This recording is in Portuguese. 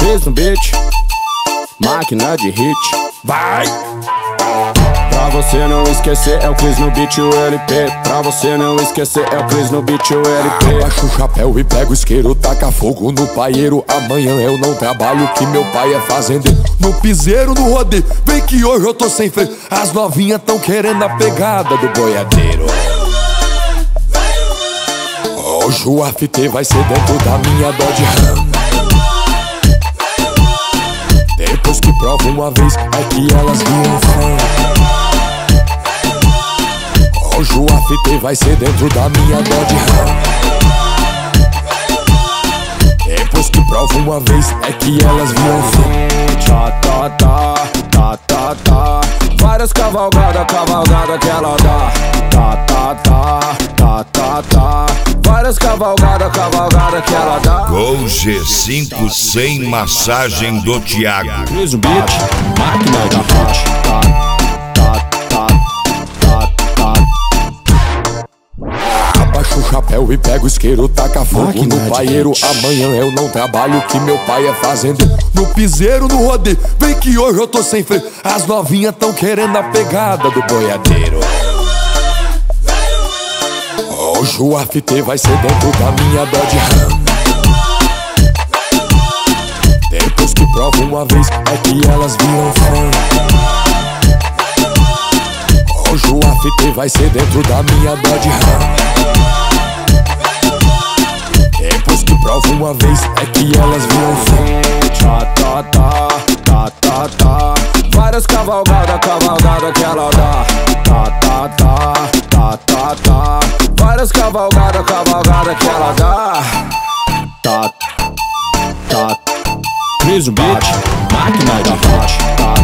Cris no beat, máquina de hit. Vai! Pra você não esquecer, é o Cris no beat, o LP. Pra você não esquecer, é o Cris no beat, o LP. Abaixa o chapéu e pega o isqueiro, taca fogo no paieiro. Amanhã eu não trabalho, que meu pai é fazendeiro. No piseiro, no rodeio, vem que hoje eu tô sem freio. As novinhas tão querendo a pegada do boiadeiro. Hoje o after vai ser dentro da minha Dodge Ram. Depois que prova uma vez, é que elas viram fã. Hoje o after vai ser dentro da minha Dodge Ram. Depois que prova uma vez, é que elas viram fã. Tá, tá, tá, tá, tá, tá. Várias cavalgadas, cavalgada que ela dá. Tá, tá, tá, tá, tá, tá. Várias cavalgadas, cavalgada que ela dá. Gol G5 sem massagem do Thiago. Cris no beat, máquina de hit. Tá, tá, tá, tá, tá. Abaixa o chapéu e pega o isqueiro, taca fogo no paieiro. Amanhã eu não trabalho, que meu pai é fazendeiro. No piseiro, no rodeio, vem que hoje eu tô sem freio. As novinhas tão querendo a pegada do boiadeiro. Hoje o after vai ser dentro da minha Dodge Ram. Depois que prova uma vez, é que elas viram fã. Hoje o after vai ser dentro da minha Dodge Ram. Depois que prova uma vez, é que elas viram fã. Tá, tá, tá, tá, tá, tá. Várias cavalgadas, cavalgada que ela dá. Tá, tá, tá, tá, tá, tá. Várias cavalgadas, cavalgada que ela dá. Tá, tá. Cris no beat, máquina de hit. Tá,